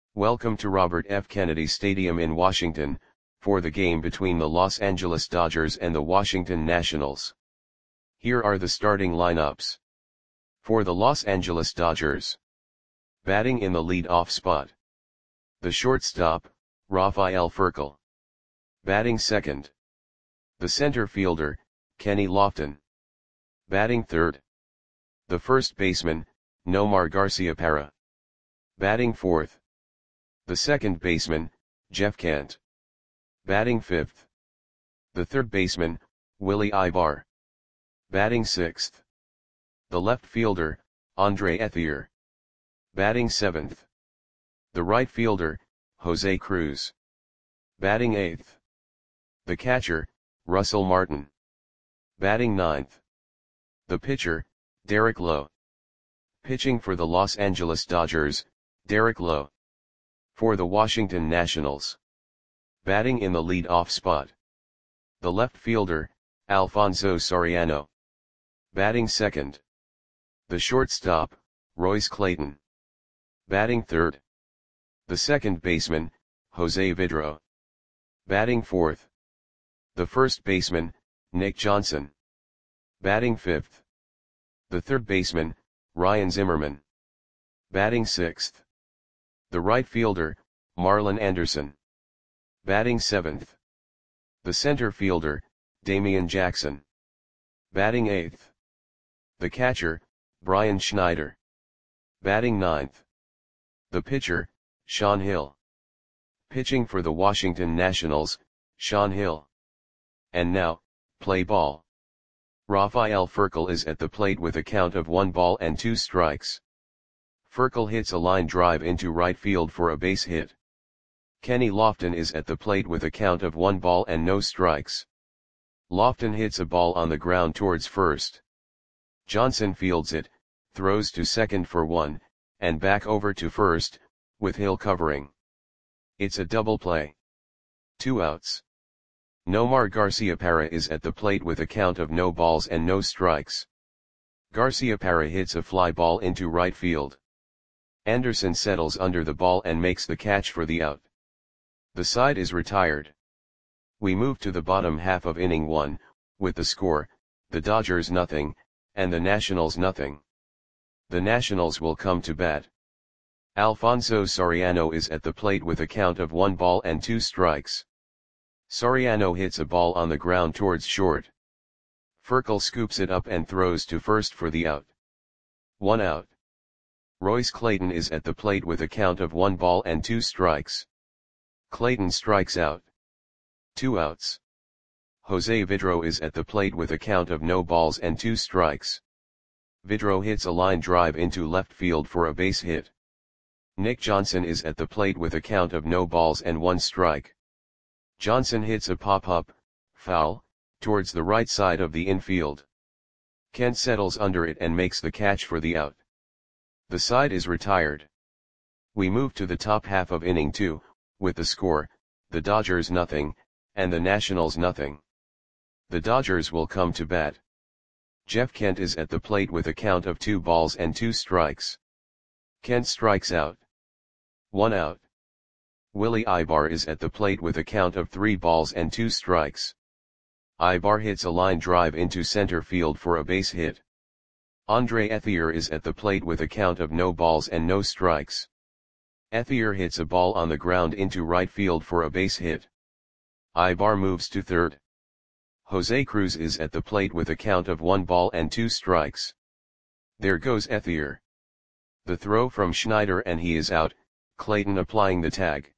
Welcome to Robert F. Kennedy Stadium in Washington, for the game between the Los Angeles Dodgers and the Washington Nationals. Here are the starting lineups. For the Los Angeles Dodgers. Batting in the lead-off spot. The shortstop, Rafael Furcal. Batting second. The center fielder, Kenny Lofton. Batting third. The first baseman, Nomar Garciaparra. Batting fourth. The second baseman, Jeff Kent. Batting fifth. The third baseman, Willie Aybar. Batting sixth. The left fielder, Andre Ethier. Batting seventh. The right fielder, Jose Cruz. Batting eighth. The catcher, Russell Martin. Batting ninth. The pitcher, Derek Lowe. Pitching for the Los Angeles Dodgers, Derek Lowe. For the Washington Nationals. Batting in the lead-off spot. The left fielder, Alfonso Soriano. Batting second. The shortstop, Royce Clayton. Batting third. The second baseman, Jose Vidro. Batting fourth. The first baseman, Nick Johnson. Batting fifth. The third baseman, Ryan Zimmerman. Batting sixth. The right fielder, Marlon Anderson. Batting seventh. The center fielder, Damian Jackson. Batting eighth. The catcher, Brian Schneider. Batting ninth. The pitcher, Sean Hill. Pitching for the Washington Nationals, Sean Hill. And now, play ball. Rafael Furcal is at the plate with a count of 1-2 strikes. Furcal hits a line drive into right field for a base hit. Kenny Lofton is at the plate with a count of 1-0 strikes. Lofton hits a ball on the ground towards first. Johnson fields it, throws to second for one, and back over to first, with Hill covering. It's a double play. 2 outs. Nomar Garciaparra is at the plate with a count of 0-0 strikes. Garciaparra hits a fly ball into right field. Anderson settles under the ball and makes the catch for the out. The side is retired. We move to the bottom half of inning 1, with the score, the Dodgers 0, and the Nationals 0. The Nationals will come to bat. Alfonso Soriano is at the plate with a count of 1-2 strikes. Soriano hits a ball on the ground towards short. Furcal scoops it up and throws to first for the out. 1 out. Royce Clayton is at the plate with a count of 1-2 strikes. Clayton strikes out. 2 outs. Jose Vidro is at the plate with a count of 0-2 strikes. Vidro hits a line drive into left field for a base hit. Nick Johnson is at the plate with a count of 0-1 strike. Johnson hits a pop-up, foul, towards the right side of the infield. Kent settles under it and makes the catch for the out. The side is retired. We move to the top half of inning 2, with the score, the Dodgers 0, and the Nationals 0. The Dodgers will come to bat. Jeff Kent is at the plate with a count of 2-2 strikes. Kent strikes out. 1 out. Willie Aybar is at the plate with a count of 3-2 strikes. Aybar hits a line drive into center field for a base hit. Andre Ethier is at the plate with a count of 0 strikes. Ethier hits a ball on the ground into right field for a base hit. Aybar moves to third. Jose Cruz is at the plate with a count of 1-2 strikes. There goes Ethier. The throw from Schneider and he is out, Clayton applying the tag.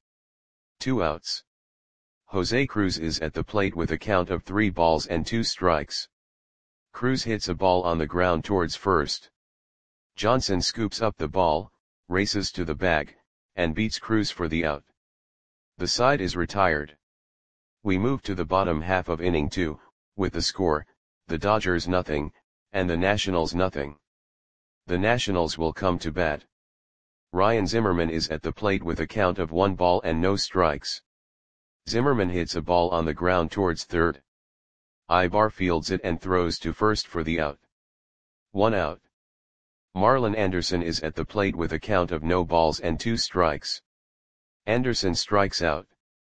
2 outs. Jose Cruz is at the plate with a count of 3-2 strikes. Cruz hits a ball on the ground towards first. Johnson scoops up the ball, races to the bag, and beats Cruz for the out. The side is retired. We move to the bottom half of inning 2, with the score, the Dodgers 0, and the Nationals 0. The Nationals will come to bat. Ryan Zimmerman is at the plate with a count of 1-0 strikes. Zimmerman hits a ball on the ground towards third. Aybar fields it and throws to first for the out. 1 out. Marlon Anderson is at the plate with a count of 0-2 strikes. Anderson strikes out.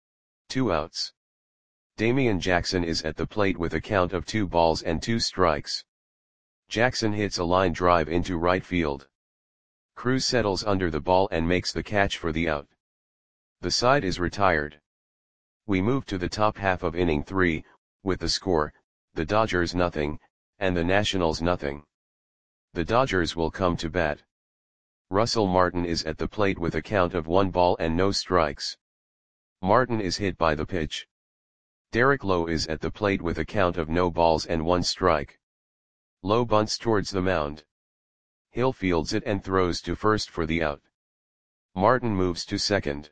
2 outs. Damian Jackson is at the plate with a count of 2 balls and 2 strikes. Jackson hits a line drive into right field. Cruz settles under the ball and makes the catch for the out. The side is retired. We move to the top half of inning 3, with the score, the Dodgers nothing, and the Nationals nothing. The Dodgers will come to bat. Russell Martin is at the plate with a count of 1 ball and no strikes. Martin is hit by the pitch. Derek Lowe is at the plate with a count of no balls and 1 strike. Lowe bunts towards the mound. Hill fields it and throws to first for the out. Martin moves to second.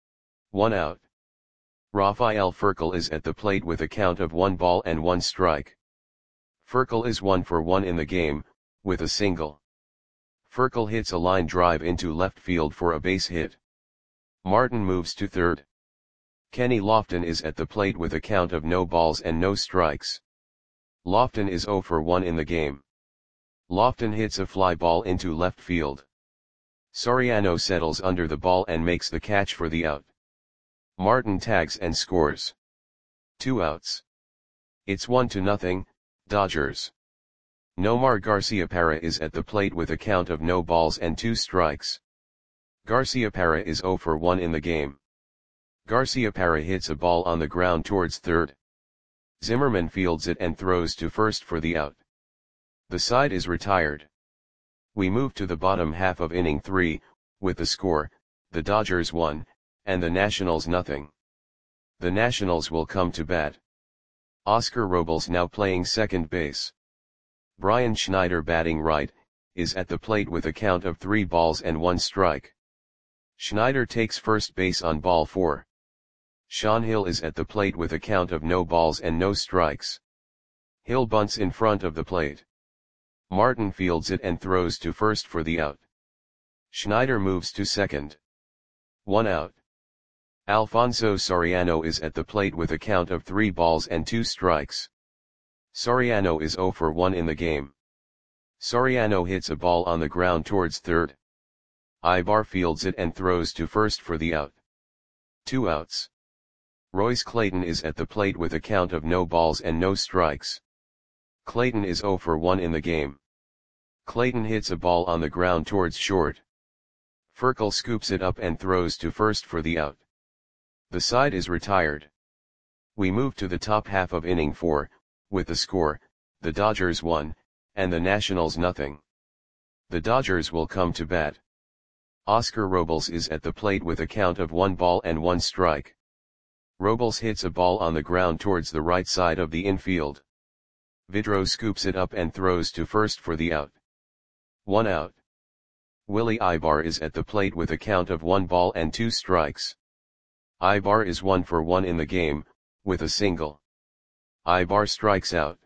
1 out. Rafael Furcal is at the plate with a count of 1 ball and 1 strike. Furcal is 1 for 1 in the game, with a single. Furcal hits a line drive into left field for a base hit. Martin moves to third. Kenny Lofton is at the plate with a count of no balls and no strikes. Lofton is 0 for 1 in the game. Lofton hits a fly ball into left field. Soriano settles under the ball and makes the catch for the out. Martin tags and scores. 2 outs. It's 1-0, Dodgers. Nomar Garciaparra is at the plate with a count of no balls and 2 strikes. Garciaparra is 0 for 1 in the game. Garciaparra hits a ball on the ground towards third. Zimmerman fields it and throws to first for the out. The side is retired. We move to the bottom half of inning 3, with the score, the Dodgers 1, and the Nationals nothing. The Nationals will come to bat. Oscar Robles now playing second base. Brian Schneider batting right, is at the plate with a count of 3 balls and 1 strike. Schneider takes first base on ball 4. Sean Hill is at the plate with a count of no balls and no strikes. Hill bunts in front of the plate. Martin fields it and throws to first for the out. Schneider moves to second. 1 out. Alfonso Soriano is at the plate with a count of 3 balls and 2 strikes. Soriano is 0 for 1 in the game. Soriano hits a ball on the ground towards third. Ibar fields it and throws to first for the out. 2 outs. Royce Clayton is at the plate with a count of no balls and no strikes. Clayton is 0 for 1 in the game. Clayton hits a ball on the ground towards short. Furcal scoops it up and throws to first for the out. The side is retired. We move to the top half of inning 4, with the score, the Dodgers 1, and the Nationals nothing. The Dodgers will come to bat. Oscar Robles is at the plate with a count of 1 ball and 1 strike. Robles hits a ball on the ground towards the right side of the infield. Vidro scoops it up and throws to first for the out. 1 out. Willie Ibar is at the plate with a count of 1 ball and 2 strikes. Ibar is 1 for 1 in the game, with a single. Ibar strikes out.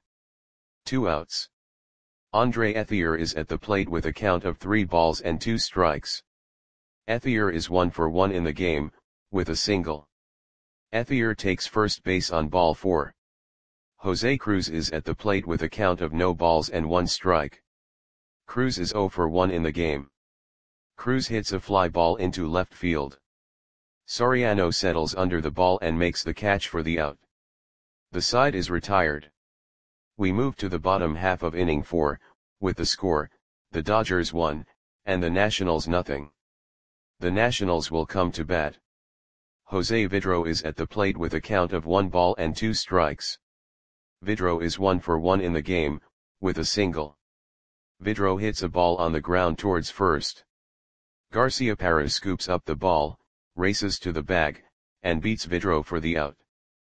2 outs. Andre Ethier is at the plate with a count of 3 balls and 2 strikes. Ethier is 1 for 1 in the game, with a single. Ethier takes first base on ball 4. Jose Cruz is at the plate with a count of no balls and 1 strike. Cruz is 0 for 1 in the game. Cruz hits a fly ball into left field. Soriano settles under the ball and makes the catch for the out. The side is retired. We move to the bottom half of inning 4, with the score, the Dodgers 1, and the Nationals nothing. The Nationals will come to bat. Jose Vidro is at the plate with a count of 1 ball and 2 strikes. Vidro is 1 for 1 in the game, with a single. Vidro hits a ball on the ground towards first. Garciaparra scoops up the ball, races to the bag, and beats Vidro for the out.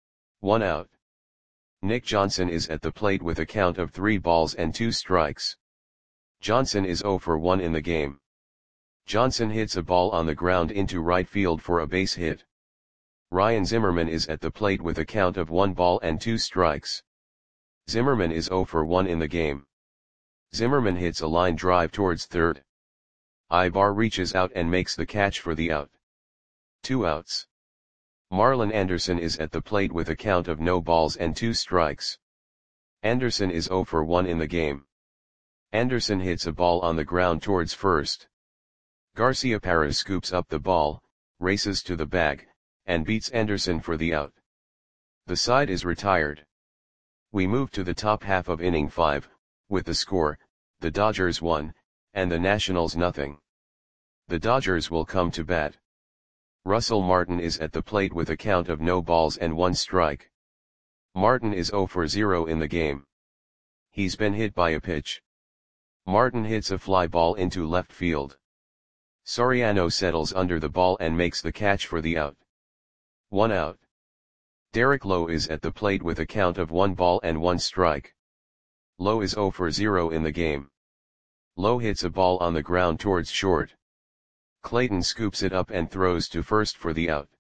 1 out. Nick Johnson is at the plate with a count of 3 balls and 2 strikes. Johnson is 0 for 1 in the game. Johnson hits a ball on the ground into right field for a base hit. Ryan Zimmerman is at the plate with a count of 1 ball and 2 strikes. Zimmerman is 0 for 1 in the game. Zimmerman hits a line drive towards third. Ibar reaches out and makes the catch for the out. 2 outs. Marlon Anderson is at the plate with a count of no balls and 2 strikes. Anderson is 0 for 1 in the game. Anderson hits a ball on the ground towards first. Garciaparra scoops up the ball, races to the bag, and beats Anderson for the out. The side is retired. We move to the top half of inning 5, with the score, the Dodgers 1, and the Nationals nothing. The Dodgers will come to bat. Russell Martin is at the plate with a count of no balls and 1 strike. Martin is 0 for 0 in the game. He's been hit by a pitch. Martin hits a fly ball into left field. Soriano settles under the ball and makes the catch for the out. 1 out. Derek Lowe is at the plate with a count of 1 ball and 1 strike. Lowe is 0 for 0 in the game. Lowe hits a ball on the ground towards short. Clayton scoops it up and throws to first for the out.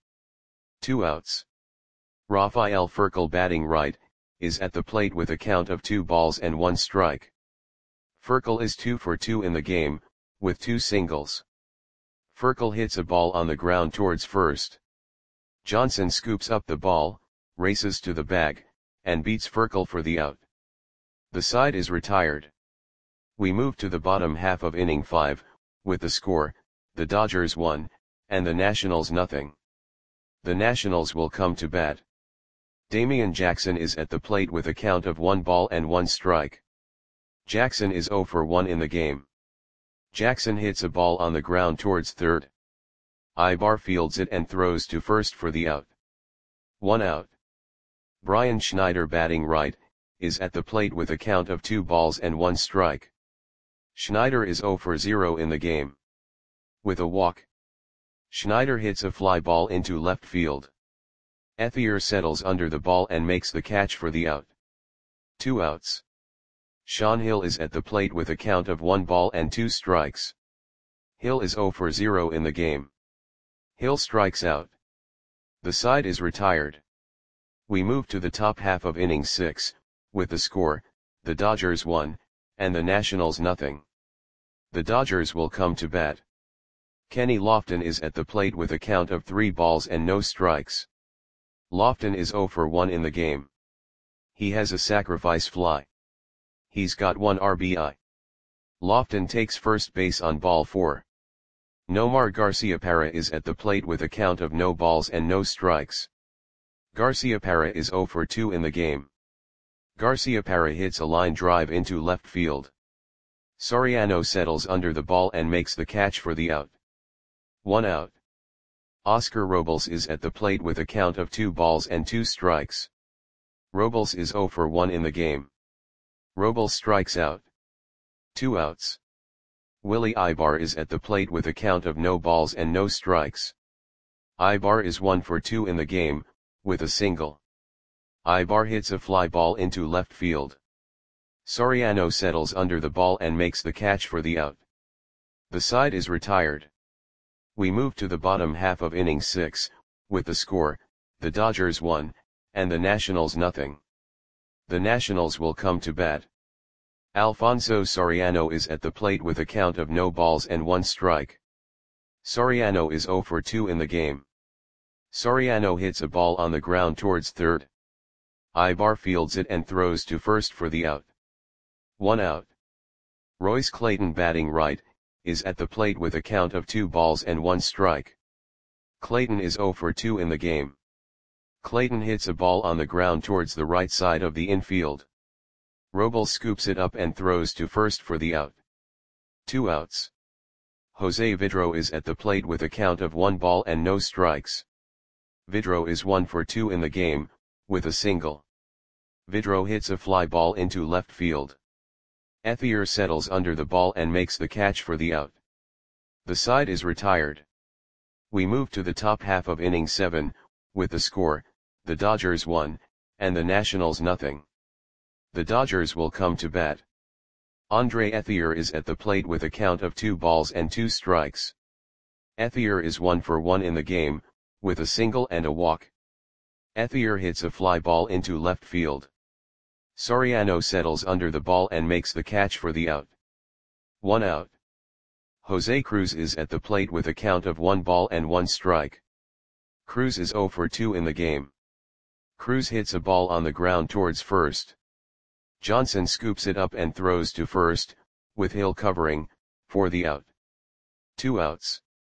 2 outs. Rafael Furcal, batting right, is at the plate with a count of 2 balls and 1 strike. Furcal is 2 for 2 in the game, with 2 singles. Furcal hits a ball on the ground towards first. Johnson scoops up the ball, races to the bag, and beats Furcal for the out. The side is retired. We move to the bottom half of inning 5, with the score, the Dodgers 1, and the Nationals nothing. The Nationals will come to bat. Damian Jackson is at the plate with a count of 1 ball and 1 strike. Jackson is 0 for 1 in the game. Jackson hits a ball on the ground towards third. Ibar fields it and throws to first for the out. 1 out. Brian Schneider, batting right, is at the plate with a count of 2 balls and 1 strike. Schneider is 0 for 0 in the game. With a walk, Schneider hits a fly ball into left field. Ethier settles under the ball and makes the catch for the out. 2 outs. Sean Hill is at the plate with a count of 1 ball and 2 strikes. Hill is 0 for 0 in the game. Hill strikes out. The side is retired. We move to the top half of inning 6, with the score, the Dodgers 1, and the Nationals nothing. The Dodgers will come to bat. Kenny Lofton is at the plate with a count of 3 balls and no strikes. Lofton is 0 for 1 in the game. He has a sacrifice fly. He's got 1 RBI. Lofton takes first base on ball 4. Nomar Garciaparra is at the plate with a count of no balls and no strikes. Garciaparra is 0 for 2 in the game. Garciaparra hits a line drive into left field. Soriano settles under the ball and makes the catch for the out. 1 out. Oscar Robles is at the plate with a count of 2 balls and 2 strikes. Robles is 0 for 1 in the game. Robles strikes out. 2 outs. Willie Ibar is at the plate with a count of no balls and no strikes. Ibar is 1 for 2 in the game, with a single. Ibar hits a fly ball into left field. Soriano settles under the ball and makes the catch for the out. The side is retired. We move to the bottom half of inning 6, with the score, the Dodgers 1, and the Nationals nothing. The Nationals will come to bat. Alfonso Soriano is at the plate with a count of no balls and 1 strike. Soriano is 0 for 2 in the game. Soriano hits a ball on the ground towards third. Ibar fields it and throws to first for the out. 1 out. Royce Clayton, batting right, is at the plate with a count of 2 balls and 1 strike. Clayton is 0 for 2 in the game. Clayton hits a ball on the ground towards the right side of the infield. Robles scoops it up and throws to first for the out. 2 outs. Jose Vidro is at the plate with a count of 1 ball and no strikes. Vidro is 1 for 2 in the game, with a single. Vidro hits a fly ball into left field. Ethier settles under the ball and makes the catch for the out. The side is retired. We move to the top half of inning 7, with the score, the Dodgers 1, and the Nationals nothing. The Dodgers will come to bat. Andre Ethier is at the plate with a count of 2 balls and 2 strikes. Ethier is 1 for 1 in the game, with a single and a walk. Ethier hits a fly ball into left field. Soriano settles under the ball and makes the catch for the out. 1 out. Jose Cruz is at the plate with a count of 1 ball and 1 strike. Cruz is 0 for 2 in the game. Cruz hits a ball on the ground towards first. Johnson scoops it up and throws to first, with Hill covering, for the out. 2 outs.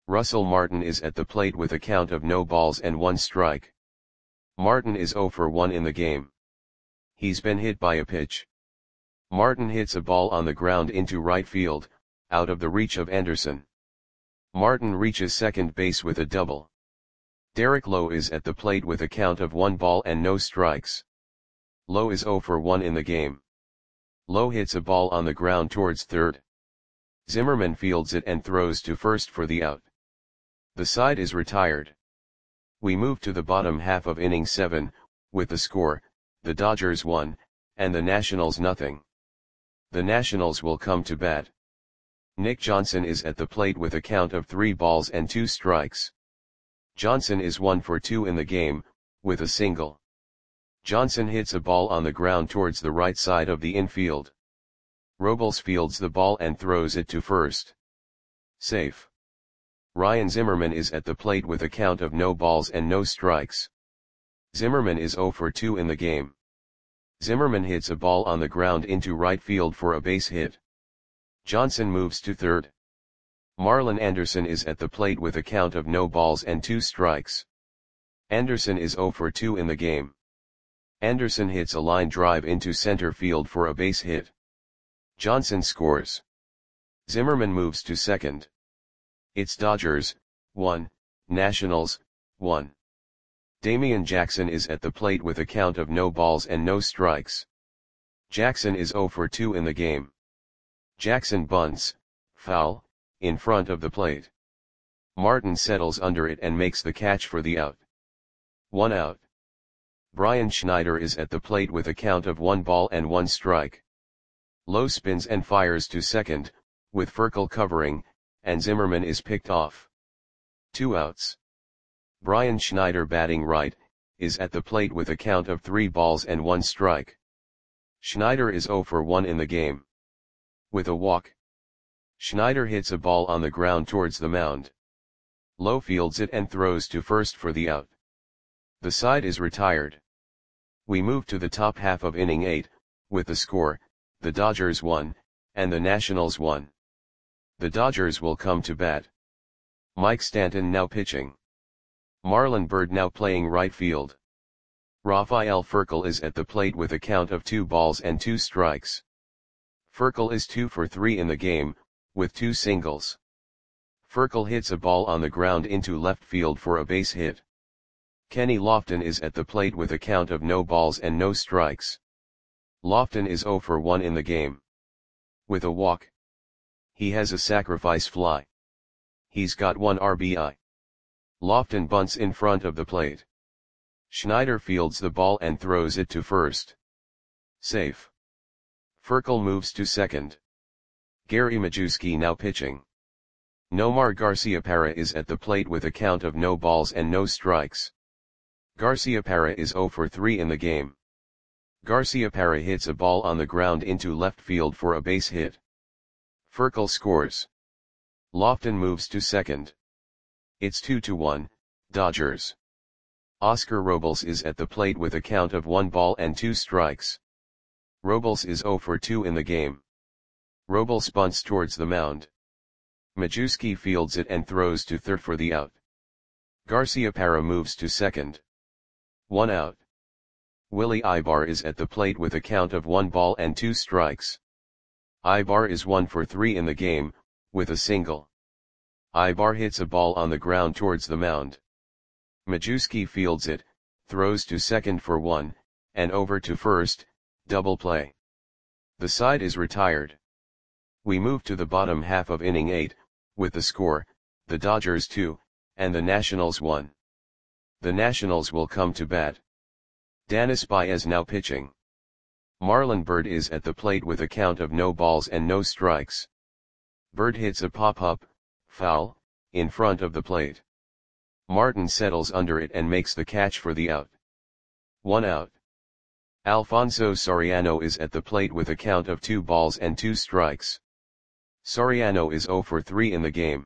Russell Martin is at the plate with a count of no balls and 1 strike. Martin is 0 for 1 in the game. He's been hit by a pitch. Martin hits a ball on the ground into right field, out of the reach of Anderson. Martin reaches second base with a double. Derek Lowe is at the plate with a count of 1 ball and no strikes. Lowe is 0 for 1 in the game. Lowe hits a ball on the ground towards third. Zimmerman fields it and throws to first for the out. The side is retired. We move to the bottom half of inning 7, with the score, the Dodgers 1, and the Nationals nothing. The Nationals will come to bat. Nick Johnson is at the plate with a count of 3 balls and 2 strikes. Johnson is 1 for 2 in the game, with a single. Johnson hits a ball on the ground towards the right side of the infield. Robles fields the ball and throws it to first. Safe. Ryan Zimmerman is at the plate with a count of no balls and no strikes. Zimmerman is 0 for 2 in the game. Zimmerman hits a ball on the ground into right field for a base hit. Johnson moves to third. Marlon Anderson is at the plate with a count of no balls and 2 strikes. Anderson is 0 for 2 in the game. Anderson hits a line drive into center field for a base hit. Johnson scores. Zimmerman moves to second. It's Dodgers, 1, Nationals, 1. Damian Jackson is at the plate with a count of no balls and no strikes. Jackson is 0 for 2 in the game. Jackson bunts, foul, in front of the plate. Martin settles under it and makes the catch for the out. 1 out. Brian Schneider is at the plate with a count of 1 ball and 1 strike. Lowe spins and fires to second, with Ferkel covering, and Zimmerman is picked off. 2 outs. Brian Schneider batting right, is at the plate with a count of 3 balls and 1 strike. Schneider is 0 for 1 in the game. With a walk. Schneider hits a ball on the ground towards the mound. Lowe fields it and throws to first for the out. The side is retired. We move to the top half of inning 8, with the score, the Dodgers 1, and the Nationals 1. The Dodgers will come to bat. Mike Stanton now pitching. Marlon Byrd now playing right field. Rafael Ferkel is at the plate with a count of 2 balls and 2 strikes. Ferkel is 2 for 3 in the game, with 2 singles. Ferkel hits a ball on the ground into left field for a base hit. Kenny Lofton is at the plate with a count of no balls and no strikes. Lofton is 0 for 1 in the game. With a walk. He has a sacrifice fly. He's got 1 RBI. Lofton bunts in front of the plate. Schneider fields the ball and throws it to first. Safe. Ferkel moves to second. Gary Majewski now pitching. Nomar Garciaparra is at the plate with a count of no balls and no strikes. Garciaparra is 0 for 3 in the game. Garciaparra hits a ball on the ground into left field for a base hit. Ferkel scores. Lofton moves to second. It's 2-1, Dodgers. Oscar Robles is at the plate with a count of 1 ball and 2 strikes. Robles is 0 for 2 in the game. Robles bunts towards the mound. Majewski fields it and throws to third for the out. Garciaparra moves to second. 1 out. Willie Ibar is at the plate with a count of 1 ball and 2 strikes. Ibar is 1 for 3 in the game, with a single. Ibar hits a ball on the ground towards the mound. Majewski fields it, throws to second for 1, and over to first, double play. The side is retired. We move to the bottom half of inning 8, with the score, the Dodgers 2, and the Nationals 1. The Nationals will come to bat. Danis Baez now pitching. Marlon Byrd is at the plate with a count of no balls and no strikes. Byrd hits a pop-up, foul, in front of the plate. Martin settles under it and makes the catch for the out. 1 out. Alfonso Soriano is at the plate with a count of 2 balls and 2 strikes. Soriano is 0 for 3 in the game.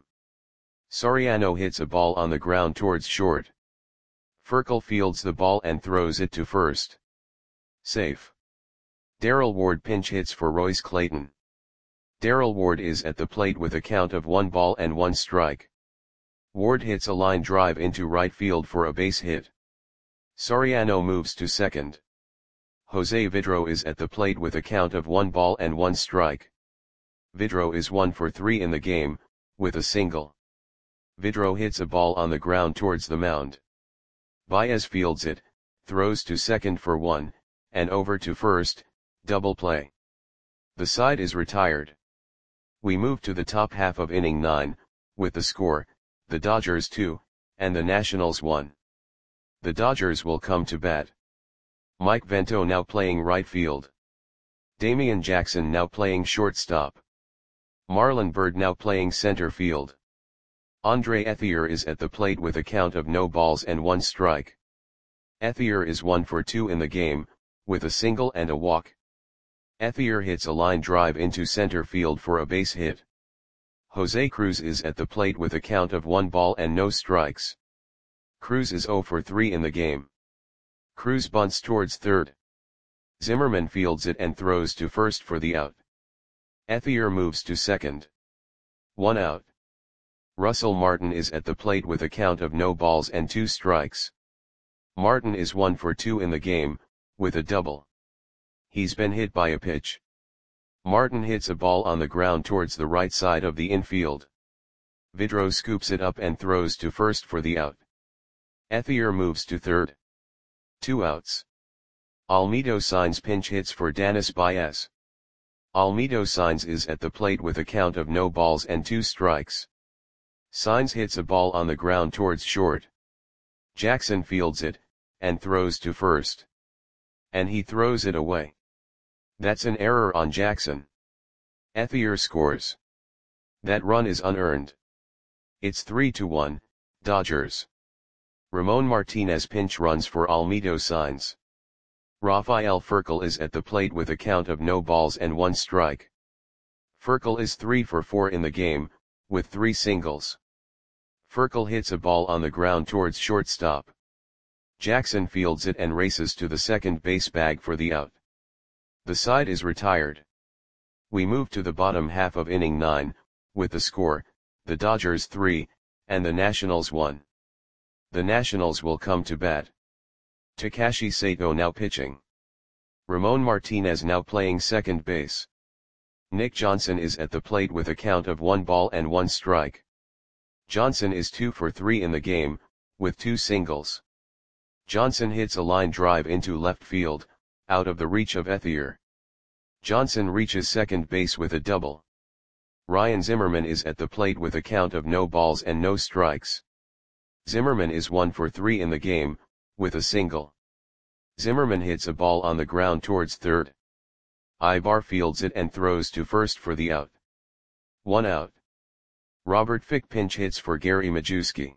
Soriano hits a ball on the ground towards short. Ferkel fields the ball and throws it to first. Safe. Darrell Ward pinch hits for Royce Clayton. Darrell Ward is at the plate with a count of 1 ball and 1 strike. Ward hits a line drive into right field for a base hit. Soriano moves to second. Jose Vidro is at the plate with a count of 1 ball and 1 strike. Vidro is 1 for 3 in the game, with a single. Vidro hits a ball on the ground towards the mound. Baez fields it, throws to second for 1, and over to first, double play. The side is retired. We move to the top half of inning 9, with the score, the Dodgers 2, and the Nationals 1. The Dodgers will come to bat. Mike Vento now playing right field. Damian Jackson now playing shortstop. Marlon Byrd now playing center field. Andre Ethier is at the plate with a count of no balls and 1 strike. Ethier is 1 for 2 in the game, with a single and a walk. Ethier hits a line drive into center field for a base hit. Jose Cruz is at the plate with a count of 1 ball and no strikes. Cruz is 0 for 3 in the game. Cruz bunts towards third. Zimmerman fields it and throws to first for the out. Ethier moves to second. 1 out. Russell Martin is at the plate with a count of no balls and 2 strikes. Martin is 1 for 2 in the game, with a double. He's been hit by a pitch. Martin hits a ball on the ground towards the right side of the infield. Vidro scoops it up and throws to first for the out. Ethier moves to third. 2 outs. Almedo Sainz pinch hits for Danis Baez. Almedo Sainz is at the plate with a count of no balls and 2 strikes. Sainz hits a ball on the ground towards short. Jackson fields it, and throws to first. And he throws it away. That's an error on Jackson. Ethier scores. That run is unearned. It's 3-1, Dodgers. Ramon Martinez pinch runs for Almedo Sainz. Rafael Furcal is at the plate with a count of no balls and 1 strike. Furcal is 3 for 4 in the game, with 3 singles. Furcal hits a ball on the ground towards shortstop. Jackson fields it and races to the second base bag for the out. The side is retired. We move to the bottom half of inning 9, with the score, the Dodgers 3, and the Nationals 1. The Nationals will come to bat. Takashi Sato now pitching. Ramon Martinez now playing second base. Nick Johnson is at the plate with a count of 1 ball and 1 strike. Johnson is 2 for 3 in the game, with 2 singles. Johnson hits a line drive into left field, out of the reach of Ethier. Johnson reaches second base with a double. Ryan Zimmerman is at the plate with a count of no balls and no strikes. Zimmerman is 1 for 3 in the game, with a single. Zimmerman hits a ball on the ground towards third. Ibar fields it and throws to first for the out. 1 out. Robert Fick pinch hits for Gary Majewski.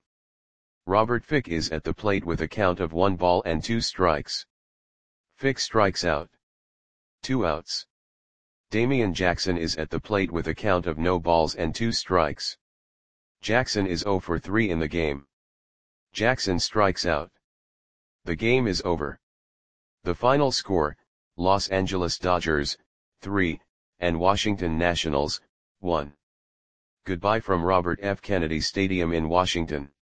Robert Fick is at the plate with a count of 1 ball and 2 strikes. Fick strikes out. 2 outs. Damian Jackson is at the plate with a count of no balls and 2 strikes. Jackson is 0 for 3 in the game. Jackson strikes out. The game is over. The final score, Los Angeles Dodgers, 3, and Washington Nationals, 1. Goodbye from Robert F. Kennedy Stadium in Washington.